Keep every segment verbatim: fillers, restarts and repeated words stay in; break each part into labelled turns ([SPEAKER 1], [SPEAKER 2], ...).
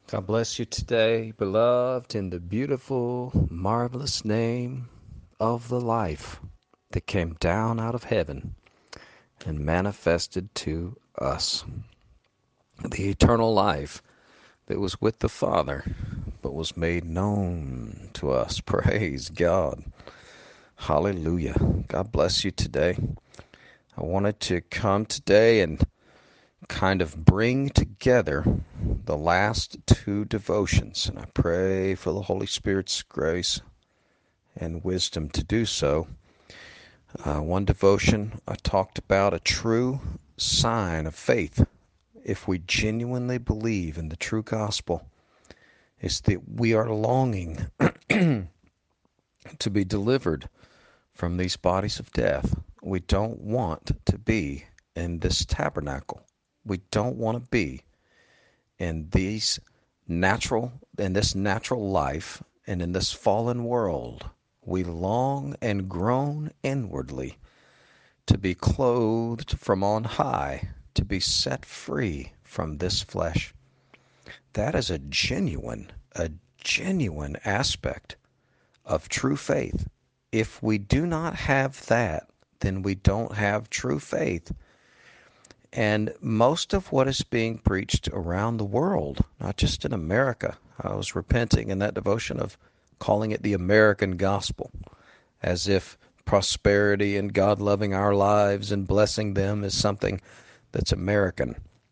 [SPEAKER 1] God bless you today, beloved, in the beautiful, marvelous name of the life that came down out of heaven and manifested to us. The eternal life that was with the Father, but was made known to us. Praise God. Hallelujah. God bless you today. I wanted to come today and kind of bring together the last two devotions, and I pray for the Holy Spirit's grace and wisdom to do so. Uh, one devotion I talked about a true sign of faith, if we genuinely believe in the true gospel, is that we are longing to be delivered from these bodies of death. We don't want to be in this tabernacle. We don't want to be in these natural, in this natural life, and in this fallen world. We long and groan inwardly to be clothed from on high, to be set free from this flesh. That is a genuine, a genuine aspect of true faith. If we do not have that, then we don't have true faith. And most of what is being preached around the world, not just in America, I was repenting in that devotion of calling it the American gospel, as if prosperity and God loving our lives and blessing them is something that's American.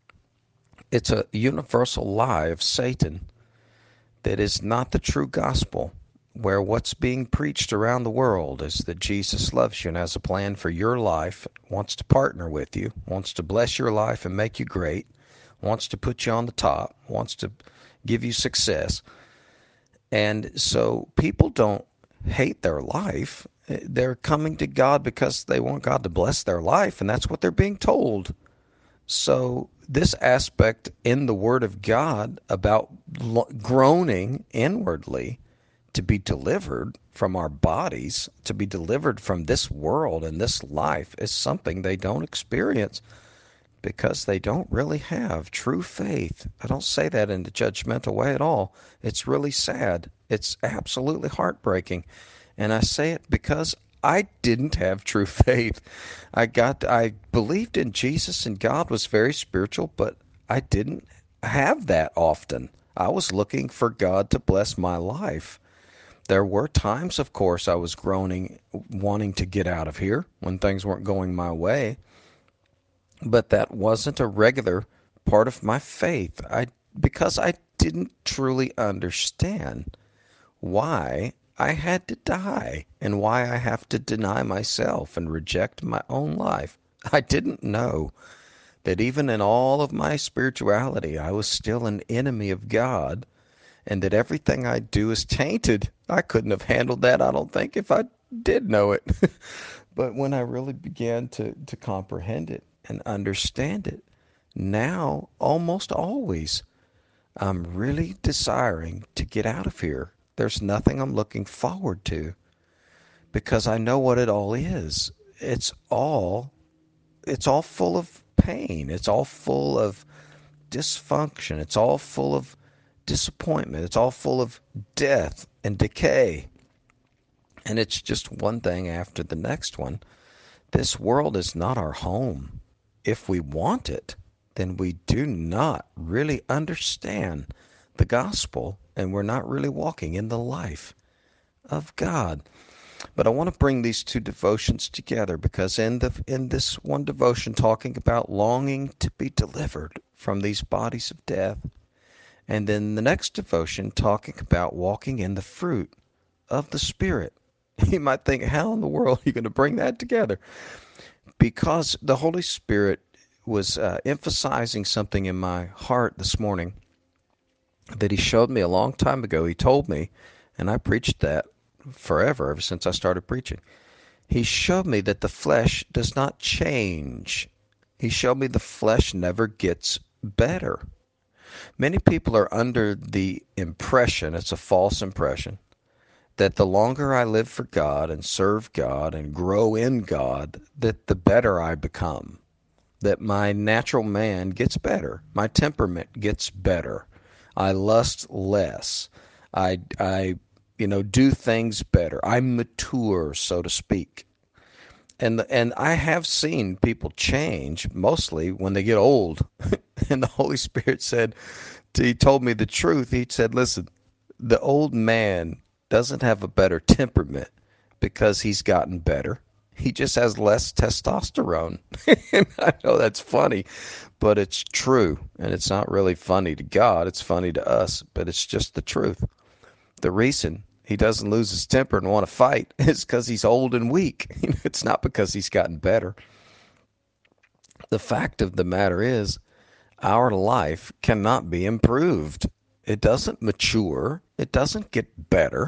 [SPEAKER 1] It's a universal lie of Satan that is not the true gospel, where what's being preached around the world is that Jesus loves you and has a plan for your life, wants to partner with you, wants to bless your life and make you great, wants to put you on the top, wants to give you success. And so people don't hate their life. They're coming to God because they want God to bless their life, and that's what they're being told. So this aspect in the Word of God about groaning inwardly to be delivered from our bodies, to be delivered from this world and this life, is something they don't experience because they don't really have true faith. I don't say that in a judgmental way at all. It's really sad. It's absolutely heartbreaking. And I say it because I didn't have true faith. I got I believed in Jesus and God was very spiritual, but I didn't have that often. I was looking for God to bless my life. There were times, of course, I was groaning, wanting to get out of here when things weren't going my way, but that wasn't a regular part of my faith. I because I didn't truly understand why I had to die and why I have to deny myself and reject my own life. I didn't know that even in all of my spirituality, I was still an enemy of God and that everything I do is tainted. I couldn't have handled that, I don't think, if I did know it. But when I really began to, to comprehend it and understand it, now almost always I'm really desiring to get out of here. There's nothing I'm looking forward to because I know what it all is. It's all it's all full of pain. It's all full of dysfunction. It's all full of disappointment. It's all full of death and decay. And it's just one thing after the next one. This world is not our home. If we want it, then we do not really understand the gospel and we're not really walking in the life of God. But I want to bring these two devotions together because in the in this one devotion talking about longing to be delivered from these bodies of death, and then the next devotion talking about walking in the fruit of the Spirit. You might think, how in the world are you going to bring that together? Because the Holy Spirit was uh, emphasizing something in my heart this morning that he showed me a long time ago. He told me, and I preached that forever, ever since I started preaching. He showed me that the flesh does not change. He showed me the flesh never gets better. Many people are under the impression, it's a false impression, that the longer I live for God and serve God and grow in God, that the better I become, that my natural man gets better, my temperament gets better. I lust less. I, I, you know, do things better. I mature, so to speak. And and I have seen people change mostly when they get old. And the Holy Spirit said, he told me the truth. He said, listen, the old man doesn't have a better temperament because he's gotten better. He just has less testosterone. And I know that's funny, but it's true. And it's not really funny to God. It's funny to us, but it's just the truth. The reason he doesn't lose his temper and want to fight is because he's old and weak. It's not because he's gotten better. The fact of the matter is, our life cannot be improved. It doesn't mature. It doesn't get better.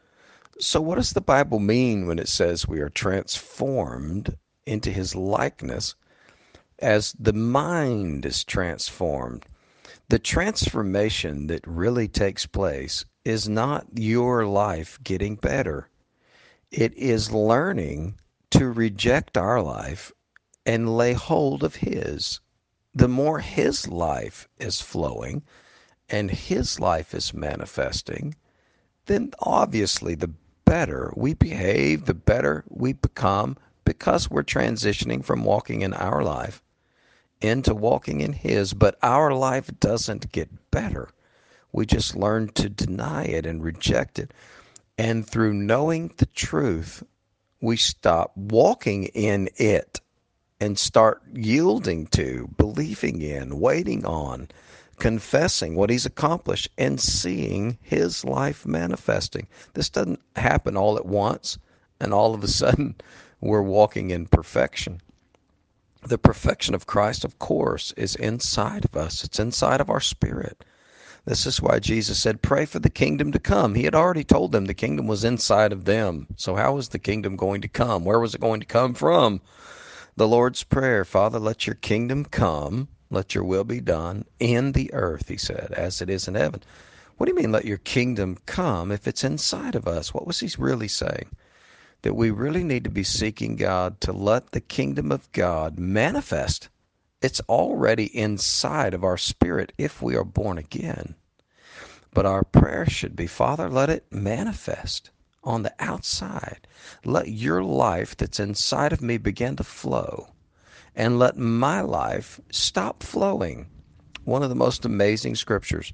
[SPEAKER 1] So what does the Bible mean when it says we are transformed into his likeness as the mind is transformed? The transformation that really takes place is not your life getting better. It is learning to reject our life and lay hold of his. The more his life is flowing and his life is manifesting, then obviously the better we behave, the better we become, because we're transitioning from walking in our life into walking in his. But our life doesn't get better. We just learn to deny it and reject it. And through knowing the truth, we stop walking in it and start yielding to, believing in, waiting on, confessing what he's accomplished, and seeing his life manifesting. This doesn't happen all at once, and all of a sudden we're walking in perfection. The perfection of Christ, of course, is inside of us. It's inside of our spirit. This is why Jesus said, pray for the kingdom to come. He had already told them the kingdom was inside of them. So how was the kingdom going to come? Where was it going to come from? The Lord's Prayer, Father, let your kingdom come, let your will be done in the earth, he said, as it is in heaven. What do you mean, let your kingdom come, if it's inside of us? What was he really saying? That we really need to be seeking God to let the kingdom of God manifest. It's already inside of our spirit if we are born again. But our prayer should be, Father, let it manifest on the outside. Let your life that's inside of me begin to flow, and let my life stop flowing. One of the most amazing scriptures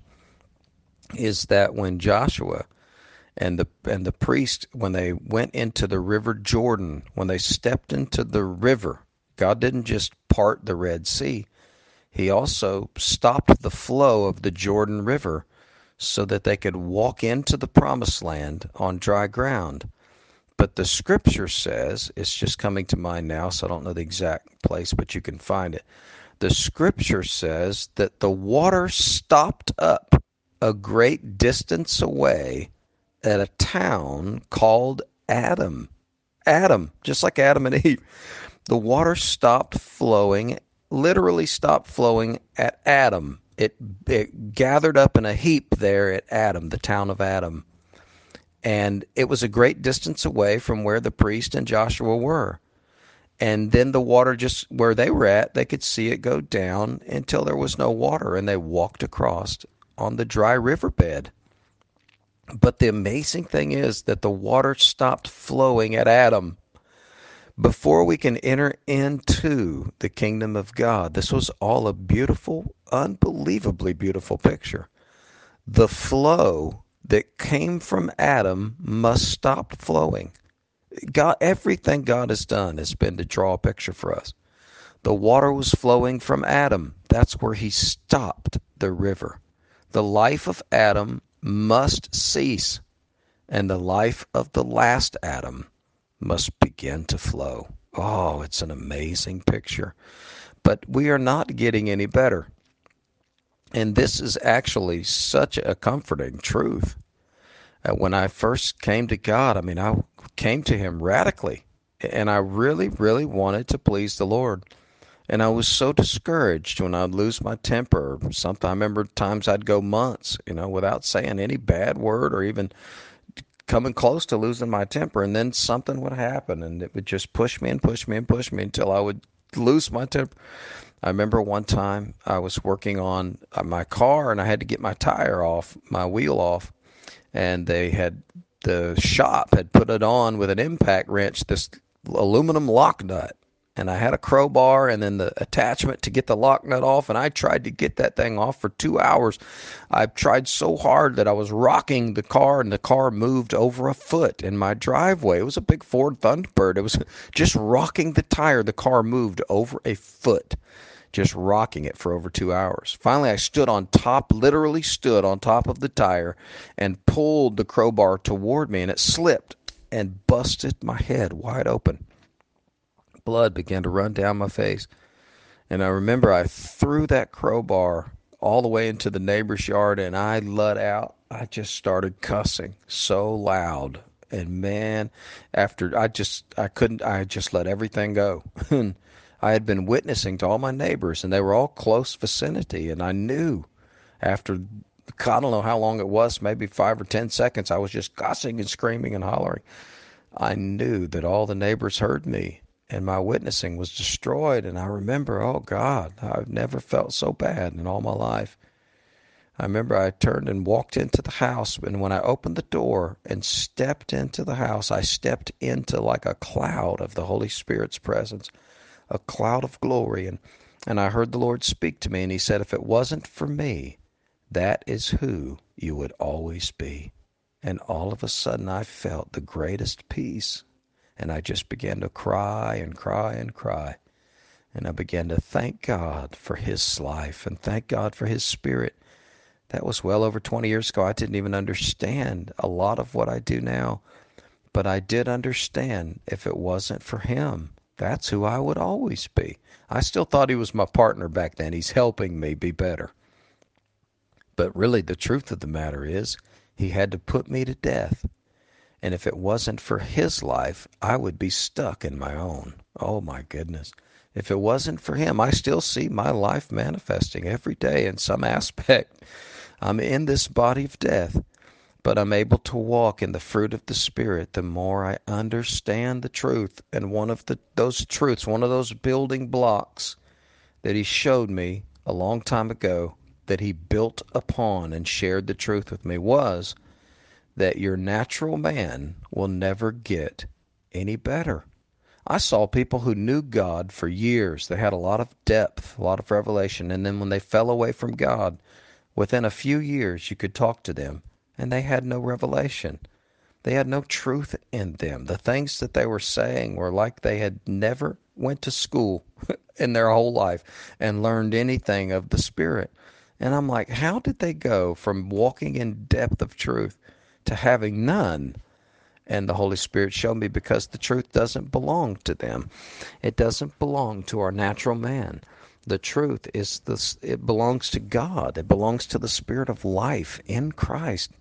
[SPEAKER 1] is that when Joshua and the and the priest, when they went into the river Jordan, when they stepped into the river, God didn't just part the Red Sea. He also stopped the flow of the Jordan River so that they could walk into the promised land on dry ground. But the scripture says, it's just coming to mind now, so I don't know the exact place, but you can find it. The scripture says that the water stopped up a great distance away at a town called Adam. Adam, just like Adam and Eve. The water stopped flowing, literally stopped flowing at Adam. It, it gathered up in a heap there at Adam, the town of Adam. And it was a great distance away from where the priest and Joshua were. And then the water, just where they were at, they could see it go down until there was no water, and they walked across on the dry riverbed. But the amazing thing is that the water stopped flowing at Adam before we can enter into the kingdom of God. This was all a beautiful, unbelievably beautiful picture. The flow that came from Adam must stop flowing. God, everything God has done has been to draw a picture for us. The water was flowing from Adam. That's where he stopped the river. The life of Adam must cease, and the life of the last Adam must begin to flow. Oh, it's an amazing picture. But we are not getting any better. And this is actually such a comforting truth. Uh, when I first came to God, I mean, I came to him radically, and I really, really wanted to please the Lord. And I was so discouraged when I'd lose my temper. Sometimes I remember times I'd go months, you know, without saying any bad word or even coming close to losing my temper. And then something would happen, and it would just push me and push me and push me until I would lose my temper. I remember one time I was working on uh, my car and I had to get my tire off, my wheel off, and they had the shop had put it on with an impact wrench, this aluminum lock nut. And I had a crowbar and then the attachment to get the lock nut off, and I tried to get that thing off for two hours. I tried so hard that I was rocking the car, and the car moved over a foot in my driveway. It was a big Ford Thunderbird. It was just rocking the tire. The car moved over a foot, just rocking it for over two hours. Finally, I stood on top, literally stood on top of the tire, and pulled the crowbar toward me, and it slipped and busted my head wide open. Blood began to run down my face. And I remember I threw that crowbar all the way into the neighbor's yard, and I let out. I just started cussing so loud. And man, after I just, I couldn't, I just let everything go. And I had been witnessing to all my neighbors, and they were all close vicinity. And I knew after, I don't know how long it was, maybe five or ten seconds, I was just cussing and screaming and hollering. I knew that all the neighbors heard me, and my witnessing was destroyed. And I remember, oh God, I've never felt so bad in all my life. I remember I turned and walked into the house, and when I opened the door and stepped into the house, I stepped into like a cloud of the Holy Spirit's presence, a cloud of glory. And, and I heard the Lord speak to me, and he said, if it wasn't for me, that is who you would always be. And all of a sudden I felt the greatest peace. And I just began to cry and cry and cry. And I began to thank God for his life and thank God for his spirit. That was well over twenty years ago. I didn't even understand a lot of what I do now. But I did understand if it wasn't for him, that's who I would always be. I still thought he was my partner back then. He's helping me be better. But really, the truth of the matter is, he had to put me to death. And if it wasn't for his life, I would be stuck in my own. Oh, my goodness. If it wasn't for him, I still see my life manifesting every day in some aspect. I'm in this body of death, but I'm able to walk in the fruit of the Spirit the more I understand the truth. And one of the, those truths, one of those building blocks that he showed me a long time ago, that he built upon and shared the truth with me, was that your natural man will never get any better. I saw people who knew God for years. They had a lot of depth, a lot of revelation, and then when they fell away from God, within a few years you could talk to them, and they had no revelation. They had no truth in them. The things that they were saying were like they had never went to school in their whole life and learned anything of the Spirit. And I'm like, how did they go from walking in depth of truth to having none? And the Holy Spirit showed me, because the truth doesn't belong to them. It doesn't belong to our natural man. The truth is this, it belongs to God. It belongs to the Spirit of life in Christ.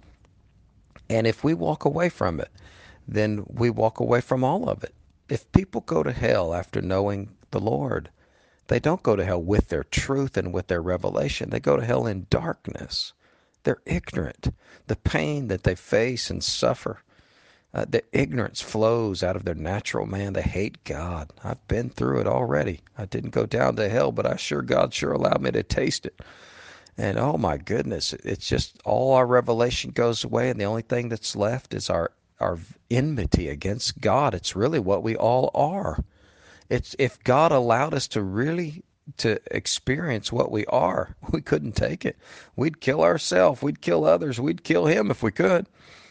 [SPEAKER 1] And if we walk away from it, then we walk away from all of it. If people go to hell after knowing the Lord, they don't go to hell with their truth and with their revelation. They go to hell in darkness. They're ignorant. The pain that they face and suffer, uh, the ignorance flows out of their natural man. They hate God. I've been through it already. I didn't go down to hell, but I sure, God sure allowed me to taste it. And oh my goodness, it's just all our revelation goes away, and the only thing that's left is our, our enmity against God. It's really what we all are. It's if God allowed us to really to experience what we are, we couldn't take it. We'd kill ourselves. We'd kill others. We'd kill him if we could.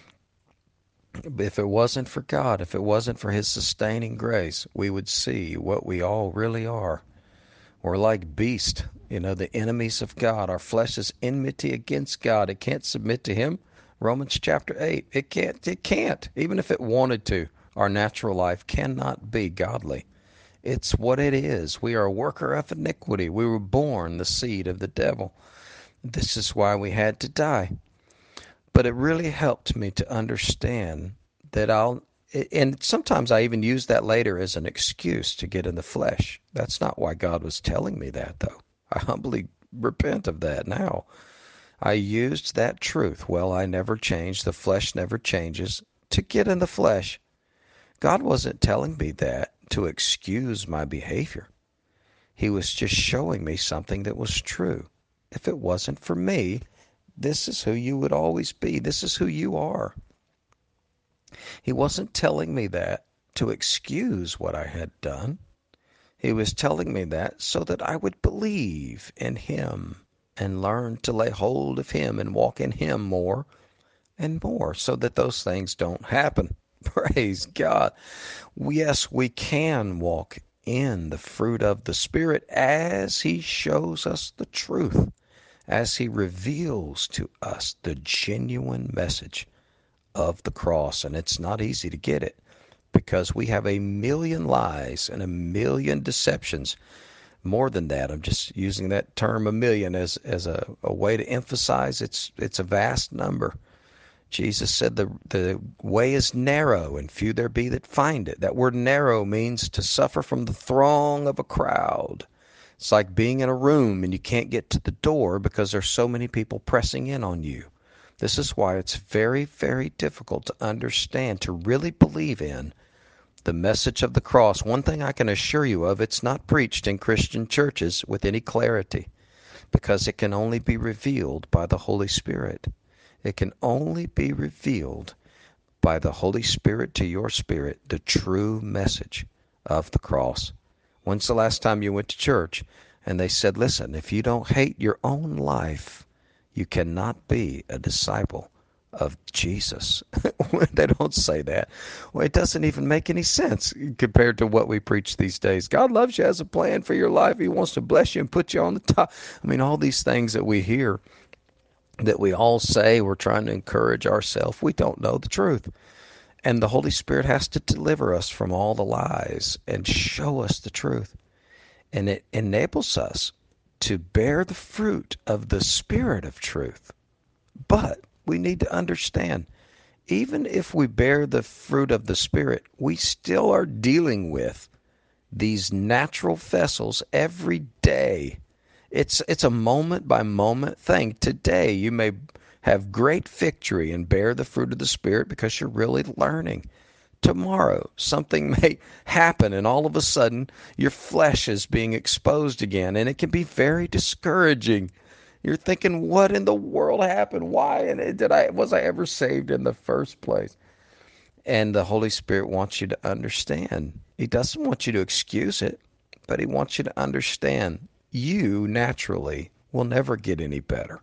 [SPEAKER 1] If it wasn't for God, if it wasn't for his sustaining grace, we would see what we all really are. We're like beasts, you know, the enemies of God. Our flesh is enmity against God. It can't submit to him. Romans chapter eight. It can't. It can't. Even if it wanted to, our natural life cannot be godly. It's what it is. We are a worker of iniquity. We were born the seed of the devil. This is why we had to die. But it really helped me to understand that I'll, and sometimes I even use that later as an excuse to get in the flesh. That's not why God was telling me that, though. I humbly repent of that now. I used that truth, well, I never change, the flesh never changes, to get in the flesh. God wasn't telling me that to excuse my behavior. He was just showing me something that was true. If it wasn't for me, this is who you would always be. This is who you are. He wasn't telling me that to excuse what I had done. He was telling me that so that I would believe in him and learn to lay hold of him and walk in him more and more so that those things don't happen. Praise God. Yes, we can walk in the fruit of the Spirit as he shows us the truth, as he reveals to us the genuine message of the cross. And it's not easy to get it because we have a million lies and a million deceptions. More than that, I'm just using that term a million as, as a, a way to emphasize it's it's a vast number. Jesus said the the way is narrow and few there be that find it. That word narrow means to suffer from the throng of a crowd. It's like being in a room and you can't get to the door because there's so many people pressing in on you. This is why it's very, very difficult to understand, to really believe in the message of the cross. One thing I can assure you of, it's not preached in Christian churches with any clarity because it can only be revealed by the Holy Spirit. It can only be revealed by the Holy Spirit to your spirit, the true message of the cross. When's the last time you went to church and they said, listen, if you don't hate your own life, you cannot be a disciple of Jesus? They don't say that. Well, it doesn't even make any sense compared to what we preach these days. God loves you, has a plan for your life. He wants to bless you and put you on the top. I mean, all these things that we hear, that we all say we're trying to encourage ourselves, we don't know the truth. And the Holy Spirit has to deliver us from all the lies and show us the truth. And it enables us to bear the fruit of the Spirit of truth. But we need to understand, even if we bear the fruit of the Spirit, we still are dealing with these natural vessels every day. It's it's a moment by moment thing. Today you may have great victory and bear the fruit of the Spirit because you're really learning. Tomorrow something may happen and all of a sudden your flesh is being exposed again, and it can be very discouraging. You're thinking, what in the world happened? Why and did I was I ever saved in the first place? And the Holy Spirit wants you to understand. He doesn't want you to excuse it, but he wants you to understand you naturally will never get any better.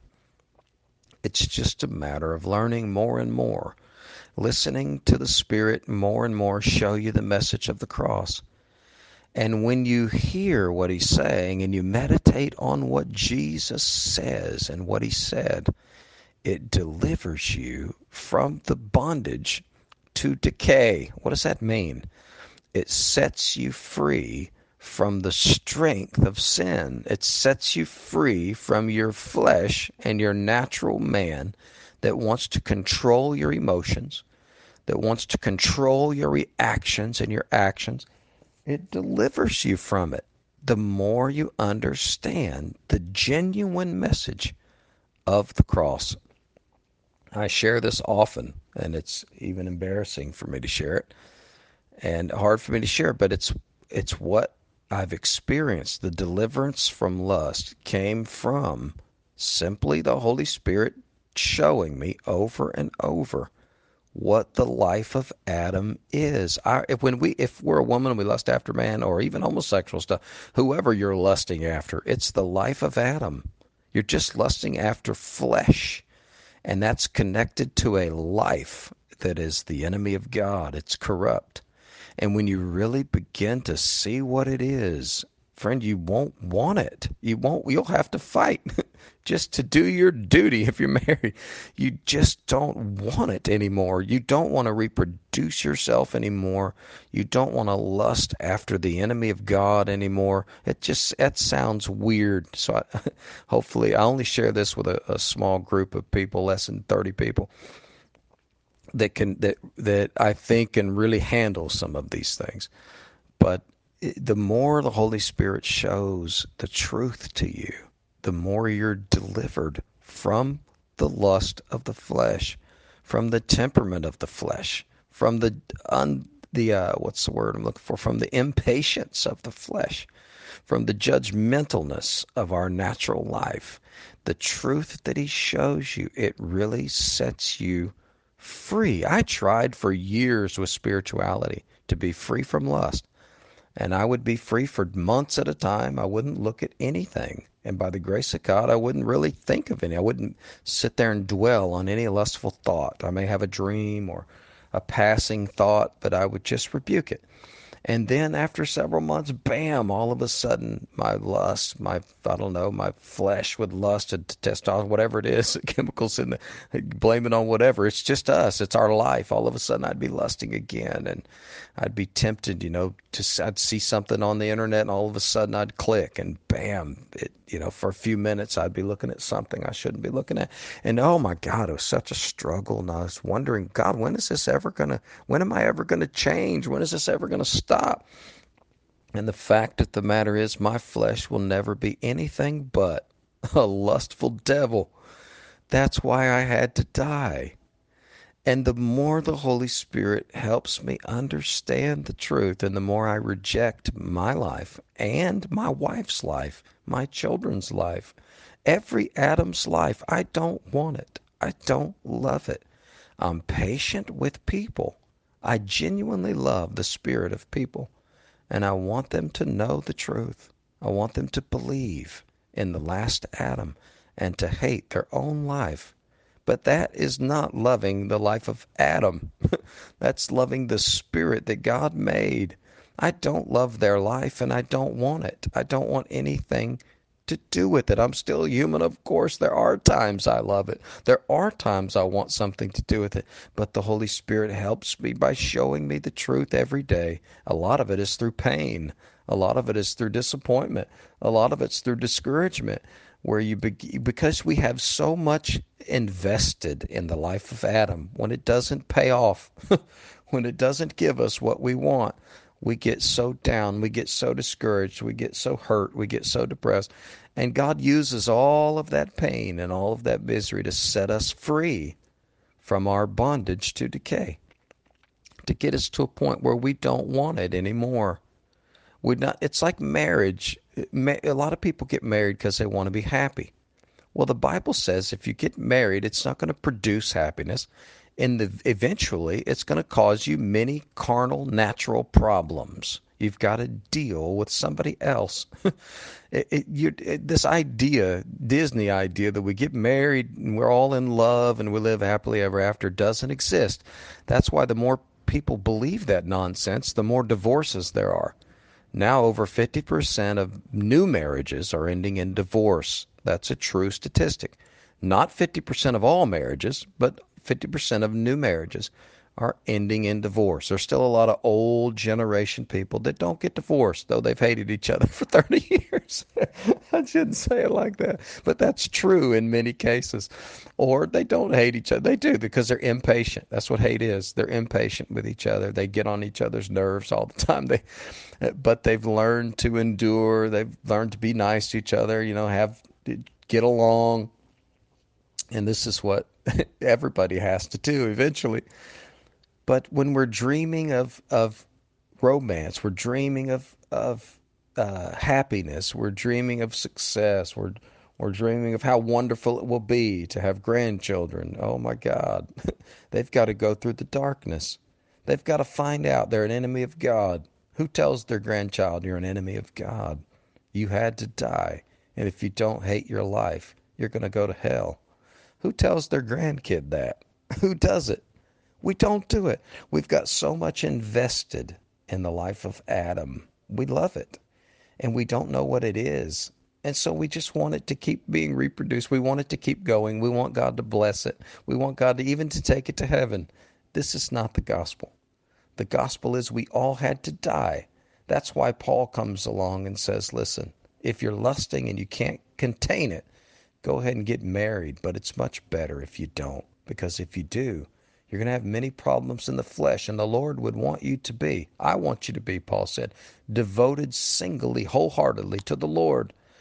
[SPEAKER 1] It's just a matter of learning more and more, listening to the Spirit more and more show you the message of the cross. And when you hear what he's saying and you meditate on what Jesus says and what he said, it delivers you from the bondage to decay. What does that mean? It sets you free from the strength of sin. It sets you free from your flesh and your natural man that wants to control your emotions, that wants to control your reactions and your actions. It delivers you from it the more you understand the genuine message of the cross. I share this often, and it's even embarrassing for me to share it and hard for me to share, but it's it's what I've experienced. The deliverance from lust came from simply the Holy Spirit showing me over and over what the life of Adam is. I, if when we, if we're a woman and we lust after man, or even homosexual stuff, whoever you're lusting after, it's the life of Adam. You're just lusting after flesh, and that's connected to a life that is the enemy of God. It's corrupt. And when you really begin to see what it is, friend, you won't want it. You won't, you'll have to fight just to do your duty if you're married. You just don't want it anymore. You don't want to reproduce yourself anymore. You don't want to lust after the enemy of God anymore. It just, that sounds weird. So I, hopefully I only share this with a, a small group of people, less than thirty people, that can that that I think can really handle some of these things. But the more the Holy Spirit shows the truth to you, the more you're delivered from the lust of the flesh, from the temperament of the flesh, from the un, the uh, what's the word I'm looking for? From the impatience of the flesh. from the judgmentalness of our natural life. The truth that he shows you, it really sets you free. I tried for years with spirituality to be free from lust. And I would be free for months at a time. I wouldn't look at anything. And by the grace of God, I wouldn't really think of any. I wouldn't sit there and dwell on any lustful thought. I may have a dream or a passing thought, but I would just rebuke it. And then after several months, bam, all of a sudden, my lust, my, I don't know, my flesh would lust to testosterone, whatever it is, chemicals in the, blame it on whatever. It's just us. It's our life. All of a sudden, I'd be lusting again. And I'd be tempted, you know, to, I'd see something on the internet and all of a sudden I'd click and bam, it, you know, for a few minutes I'd be looking at something I shouldn't be looking at. And oh my God, it was such a struggle. And I was wondering, God, when is this ever going to, when am I ever going to change? When is this ever going to stop? And the fact of the matter is my flesh will never be anything but a lustful devil. That's why I had to die. And the more the Holy Spirit helps me understand the truth, and the more I reject my life and my wife's life, my children's life, every Adam's life, I don't want it. I don't love it. I'm patient with people. I genuinely love the spirit of people, and I want them to know the truth. I want them to believe in the last Adam and to hate their own life. But that is not loving the life of Adam. That's loving the spirit that God made. I don't love their life, and I don't want it. I don't want anything to do with it. I'm still human, of course. There are times I love it. There are times I want something to do with it. But the Holy Spirit helps me by showing me the truth every day. A lot of it is through pain. A lot of it is through disappointment. A lot of it's through discouragement. Where you be, because we have so much invested in the life of Adam, when it doesn't pay off, when it doesn't give us what we want, we get so down, we get so discouraged, we get so hurt, we get so depressed. And God uses all of that pain and all of that misery to set us free from our bondage to decay, to get us to a point where we don't want it anymore. We're not, it's like marriage. A lot of people get married because they want to be happy. Well, the Bible says if you get married, it's not going to produce happiness. And the, eventually, it's going to cause you many carnal, natural problems. You've got to deal with somebody else. it, it, you, it, this idea, Disney idea, that we get married and we're all in love and we live happily ever after doesn't exist. That's why the more people believe that nonsense, the more divorces there are. Now over fifty percent of new marriages are ending in divorce. That's a true statistic. Not fifty percent of all marriages, but fifty percent of new marriages are ending in divorce. There's still a lot of old generation people that don't get divorced, though they've hated each other for thirty years. I shouldn't say it like that, but that's true in many cases. Or they don't hate each other. They do because they're impatient. That's what hate is. They're impatient with each other. They get on each other's nerves all the time. They, but they've learned to endure. They've learned to be nice to each other, you know, have get along. And this is what everybody has to do eventually. But when we're dreaming of, of romance, we're dreaming of, of uh, happiness, we're dreaming of success, we're, we're dreaming of how wonderful it will be to have grandchildren. Oh my God. They've got to go through the darkness. They've got to find out they're an enemy of God. Who tells their grandchild you're an enemy of God? You had to die. And if you don't hate your life, you're going to go to hell. Who tells their grandkid that? Who does it? We don't do it. We've got so much invested in the life of Adam. We love it, and we don't know what it is. And so we just want it to keep being reproduced. We want it to keep going. We want God to bless it. We want God to even to take it to heaven. This is not the gospel. The gospel is we all had to die. That's why Paul comes along and says, listen, if you're lusting and you can't contain it, go ahead and get married. But it's much better if you don't, because if you do, you're going to have many problems in the flesh, and the Lord would want you to be, I want you to be, Paul said, devoted singly, wholeheartedly to the Lord.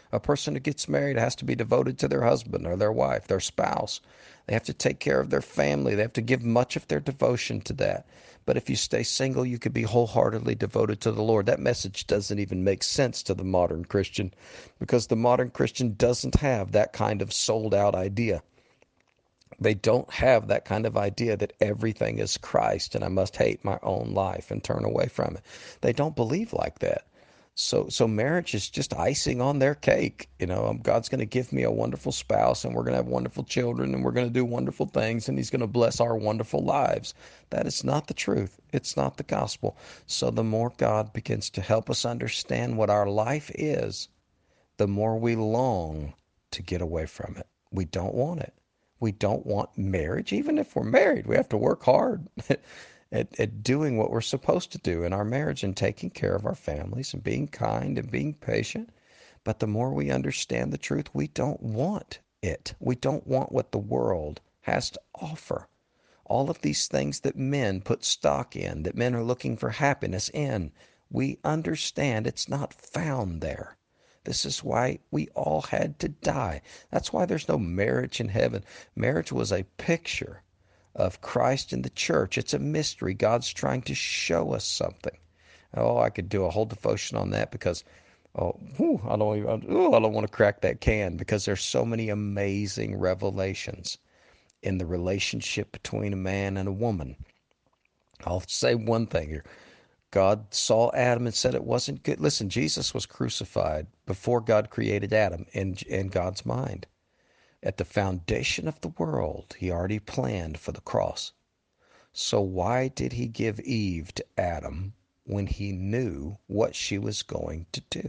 [SPEAKER 1] A person who gets married has to be devoted to their husband or their wife, their spouse. They have to take care of their family. They have to give much of their devotion to that. But if you stay single, you could be wholeheartedly devoted to the Lord. That message doesn't even make sense to the modern Christian, because the modern Christian doesn't have that kind of sold out idea. They don't have that kind of idea that everything is Christ and I must hate my own life and turn away from it. They don't believe like that. So, so marriage is just icing on their cake. You know, um, God's going to give me a wonderful spouse and we're going to have wonderful children and we're going to do wonderful things and he's going to bless our wonderful lives. That is not the truth. It's not the gospel. So the more God begins to help us understand what our life is, the more we long to get away from it. We don't want it. We don't want marriage. Even if we're married, we have to work hard at, at doing what we're supposed to do in our marriage and taking care of our families and being kind and being patient. But the more we understand the truth, we don't want it. We don't want what the world has to offer. All of these things that men put stock in, that men are looking for happiness in, we understand it's not found there. This is why we all had to die. That's why there's no marriage in heaven. Marriage was a picture of Christ and the church. It's a mystery. God's trying to show us something. Oh, I could do a whole devotion on that because, oh, whew, I don't even, oh, I don't want to crack that can because there's so many amazing revelations in the relationship between a man and a woman. I'll say one thing here. God saw Adam and said it wasn't good. Listen, Jesus was crucified before God created Adam in, in God's mind. At the foundation of the world, he already planned for the cross. So why did he give Eve to Adam when he knew what she was going to do?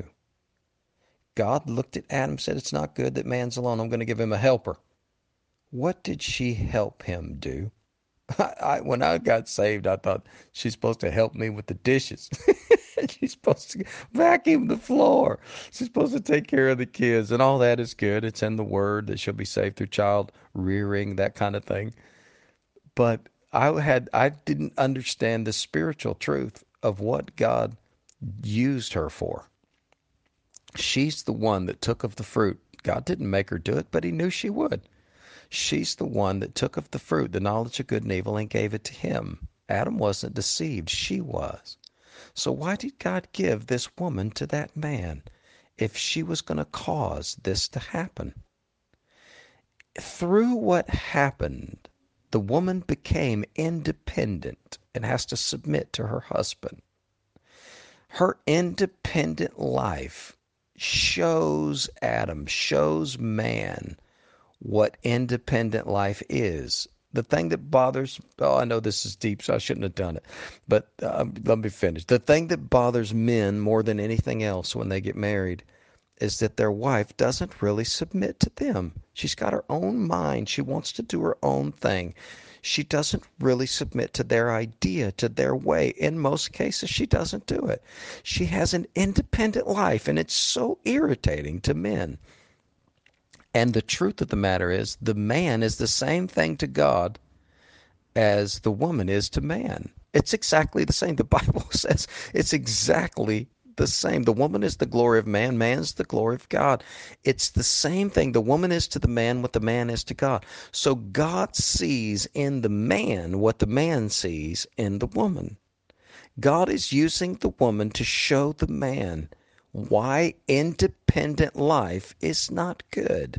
[SPEAKER 1] God looked at Adam and said, it's not good that man's alone. I'm going to give him a helper. What did she help him do? I, I, when I got saved, I thought she's supposed to help me with the dishes. She's supposed to vacuum the floor. She's supposed to take care of the kids, and all that is good. It's in the Word that she'll be saved through child rearing, that kind of thing. But I had I didn't understand the spiritual truth of what God used her for. She's the one that took of the fruit. God didn't make her do it, but he knew she would. She's the one that took of the fruit, the knowledge of good and evil, and gave it to him. Adam wasn't deceived. She was. So why did God give this woman to that man if she was going to cause this to happen? Through what happened, the woman became independent and has to submit to her husband. Her independent life shows Adam, shows man, what independent life is. The thing that bothers, oh, I know this is deep, so I shouldn't have done it, but um, let me finish. The thing that bothers men more than anything else when they get married is that their wife doesn't really submit to them. She's got her own mind. She wants to do her own thing. She doesn't really submit to their idea, to their way. In most cases, she doesn't do it. She has an independent life, and it's so irritating to men. And the truth of the matter is, the man is the same thing to God as the woman is to man. It's exactly the same. The Bible says it's exactly the same. The woman is the glory of man. Man's the glory of God. It's the same thing. The woman is to the man what the man is to God. So God sees in the man what the man sees in the woman. God is using the woman to show the man why independent life is not good.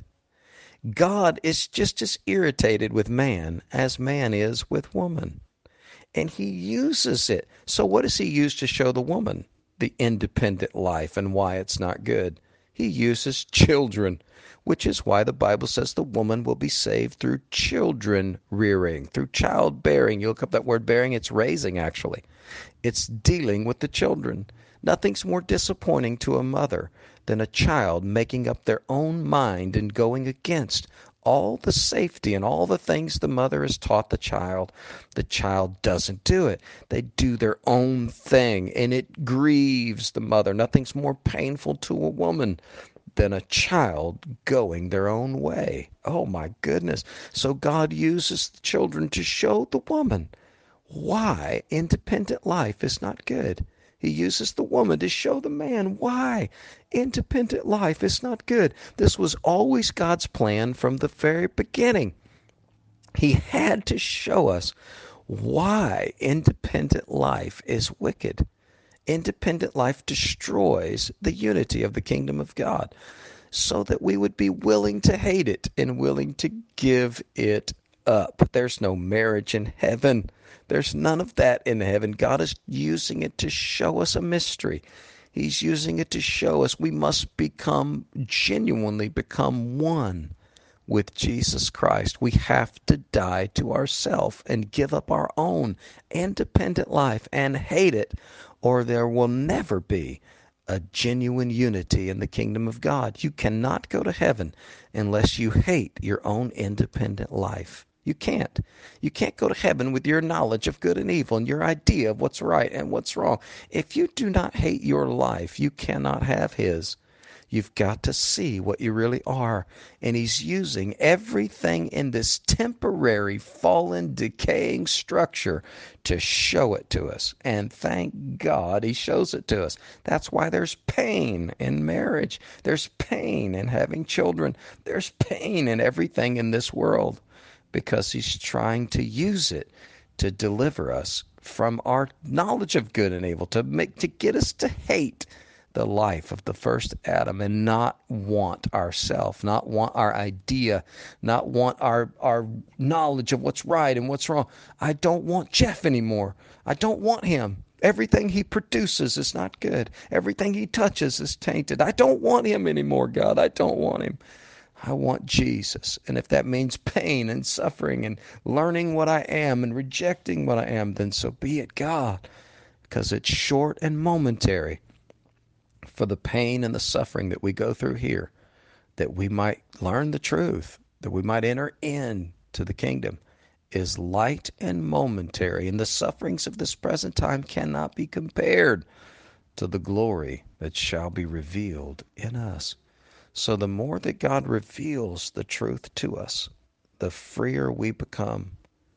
[SPEAKER 1] God is just as irritated with man as man is with woman. And he uses it. So what does he use to show the woman the independent life and why it's not good? He uses children, which is why the Bible says the woman will be saved through children rearing, through childbearing. You look up that word bearing, it's raising actually. It's dealing with the children. Nothing's more disappointing to a mother than a child making up their own mind and going against all the safety and all the things the mother has taught the child. The child doesn't do it. They do their own thing, and it grieves the mother. Nothing's more painful to a woman than a child going their own way. Oh, my goodness. So God uses the children to show the woman why independent life is not good. He uses the woman to show the man why independent life is not good. This was always God's plan from the very beginning. He had to show us why independent life is wicked. Independent life destroys the unity of the kingdom of God, so that we would be willing to hate it and willing to give it up. There's no marriage in heaven. There's none of that in heaven. God is using it to show us a mystery. He's using it to show us we must become, genuinely become one with Jesus Christ. We have to die to ourselves and give up our own independent life and hate it, or there will never be a genuine unity in the kingdom of God. You cannot go to heaven unless you hate your own independent life. You can't. You can't go to heaven with your knowledge of good and evil and your idea of what's right and what's wrong. If you do not hate your life, you cannot have his. You've got to see what you really are. And he's using everything in this temporary, fallen, decaying structure to show it to us. And thank God he shows it to us. That's why there's pain in marriage. There's pain in having children. There's pain in everything in this world, because he's trying to use it to deliver us from our knowledge of good and evil, to make to get us to hate the life of the first Adam and not want ourself, not want our idea, not want our our knowledge of what's right and what's wrong. I don't want Jeff anymore. I don't want him. Everything he produces is not good. Everything he touches is tainted. I don't want him anymore, God. I don't want him. I want Jesus. And if that means pain and suffering and learning what I am and rejecting what I am, then so be it, God, because it's short and momentary. For the pain and the suffering that we go through here, that we might learn the truth, that we might enter into the kingdom, is light and momentary, and the sufferings of this present time cannot be compared to the glory that shall be revealed in us. So the more that God reveals the truth to us, the freer we become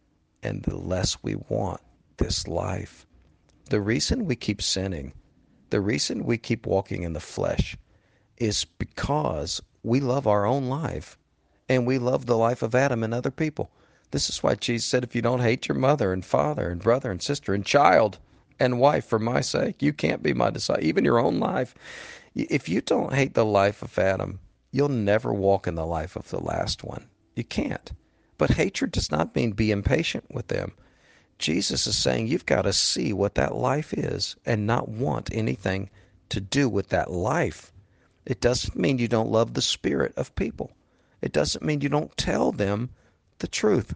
[SPEAKER 1] and the less we want this life. The reason we keep sinning, the reason we keep walking in the flesh, is because we love our own life, and we love the life of Adam and other people. This is why Jesus said, if you don't hate your mother and father and brother and sister and child and wife for my sake, you can't be my disciple, even your own life. If you don't hate the life of Adam, you'll never walk in the life of the last one. You can't. But hatred does not mean be impatient with them. Jesus is saying you've got to see what that life is and not want anything to do with that life. It doesn't mean you don't love the spirit of people. It doesn't mean you don't tell them the truth.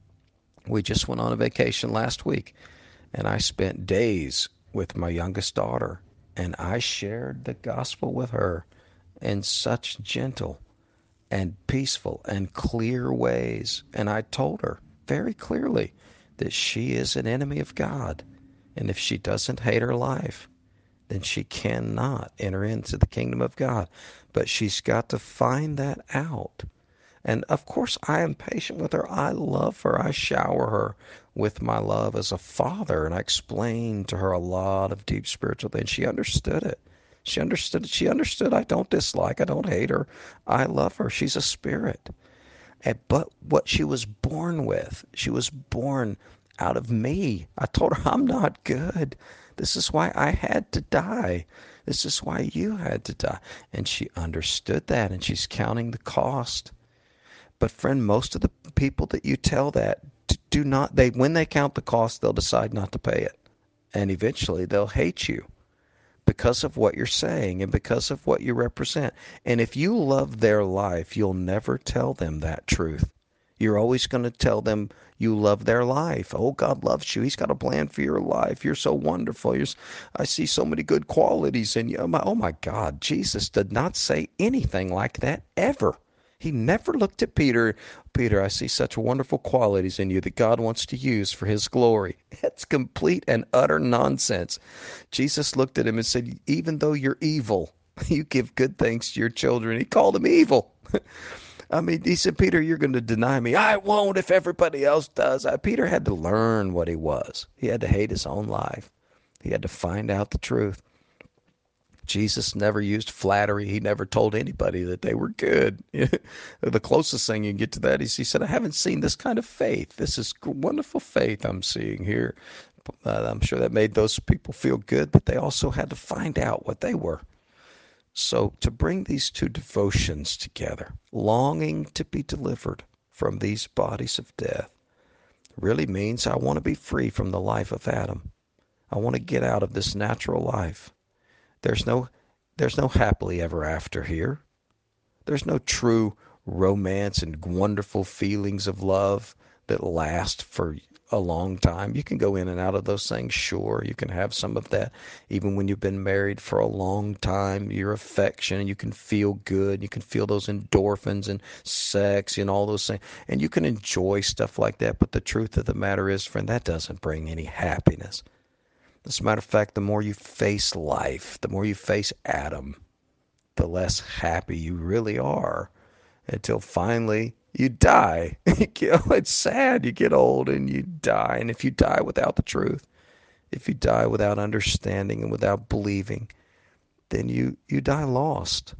[SPEAKER 1] We just went on a vacation last week, and I spent days with my youngest daughter, and I shared the gospel with her in such gentle and peaceful and clear ways. And I told her very clearly that she is an enemy of God. And if she doesn't hate her life, then she cannot enter into the kingdom of God. But she's got to find that out. And of course, I am patient with her. I love her. I shower her with my love as a father. And I explained to her a lot of deep spiritual things. She understood it. She understood it. She understood I don't dislike, I don't hate her. I love her. She's a spirit. And, but what she was born with, she was born out of me. I told her I'm not good. This is why I had to die. This is why you had to die. And she understood that, and she's counting the cost. But friend, most of the people that you tell that do not, they when they count the cost, they'll decide not to pay it. And eventually they'll hate you because of what you're saying and because of what you represent. And if you love their life, you'll never tell them that truth. You're always going to tell them you love their life. Oh, God loves you. He's got a plan for your life. You're so wonderful. You're, I see so many good qualities in you. Oh my, oh my God, Jesus did not say anything like that ever. He never looked at Peter. Peter, I see such wonderful qualities in you that God wants to use for his glory. It's complete and utter nonsense. Jesus looked at him and said, even though you're evil, you give good things to your children. He called him evil. I mean, he said, Peter, you're going to deny me. I won't if everybody else does. I, Peter had to learn what he was. He had to hate his own life. He had to find out the truth. Jesus never used flattery. He never told anybody that they were good. The closest thing you get to that is he said, I haven't seen this kind of faith. This is wonderful faith I'm seeing here. Uh, I'm sure that made those people feel good, but they also had to find out what they were. So to bring these two devotions together, longing to be delivered from these bodies of death, really means I want to be free from the life of Adam. I want to get out of this natural life. There's no there's no happily ever after here. There's no true romance and wonderful feelings of love that last for a long time. You can go in and out of those things, sure. You can have some of that even when you've been married for a long time. Your affection, and you can feel good. You can feel those endorphins and sex and all those things. And you can enjoy stuff like that. But the truth of the matter is, friend, that doesn't bring any happiness. As a matter of fact, the more you face life, the more you face Adam, the less happy you really are until finally you die. It's sad. You get old and you die. And if you die without the truth, if you die without understanding and without believing, then you, you die lost.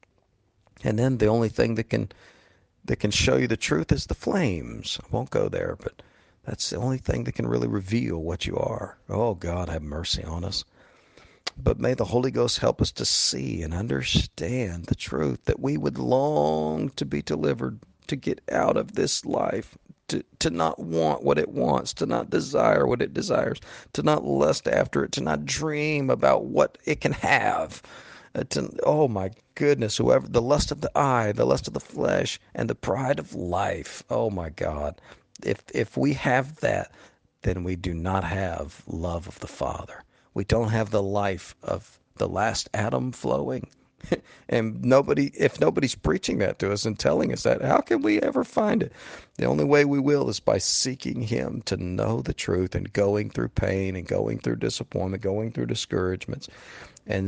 [SPEAKER 1] And then the only thing that can that can show you the truth is the flames. I won't go there, but that's the only thing that can really reveal what you are. Oh, God, have mercy on us. But may the Holy Ghost help us to see and understand the truth, that we would long to be delivered, to get out of this life, to, to not want what it wants, to not desire what it desires, to not lust after it, to not dream about what it can have. Uh, to, oh, my goodness, whoever, the lust of the eye, the lust of the flesh, and the pride of life. Oh, my God. If if we have that, then we do not have love of the Father. We don't have the life of the last Adam flowing. And nobody, if nobody's preaching that to us and telling us that, how can we ever find it? The only way we will is by seeking Him to know the truth and going through pain and going through disappointment, going through discouragements, and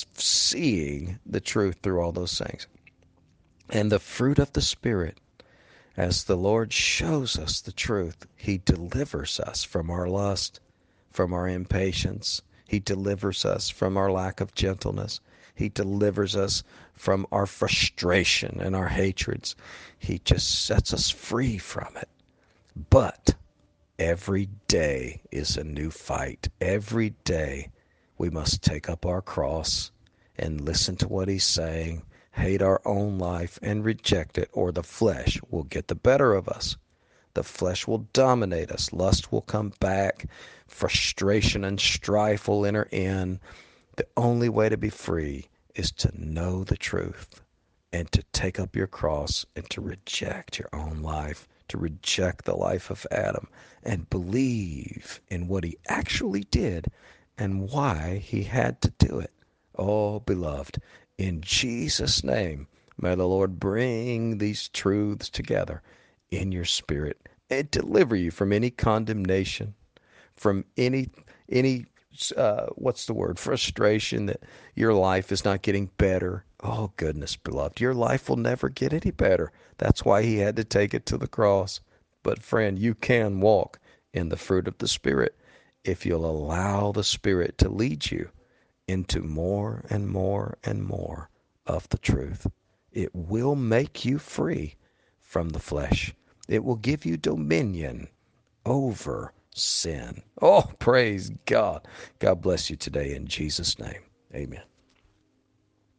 [SPEAKER 1] seeing the truth through all those things. And the fruit of the Spirit, as the Lord shows us the truth, He delivers us from our lust, from our impatience. He delivers us from our lack of gentleness. He delivers us from our frustration and our hatreds. He just sets us free from it. But every day is a new fight. Every day we must take up our cross and listen to what He's saying, hate our own life and reject it, or the flesh will get the better of us. The flesh will dominate us. Lust will come back. Frustration and strife will enter in. The only way to be free is to know the truth and to take up your cross and to reject your own life, to reject the life of Adam and believe in what He actually did and why He had to do it. Oh, beloved, in Jesus' name, may the Lord bring these truths together in your spirit and deliver you from any condemnation, from any any uh, what's the word? Frustration that your life is not getting better. Oh, goodness, beloved, your life will never get any better. That's why He had to take it to the cross. But friend, you can walk in the fruit of the Spirit if you'll allow the Spirit to lead you into more and more and more of the truth. It will make you free from the flesh. It will give you dominion over sin. Oh, praise God. God bless you today in Jesus' name. Amen.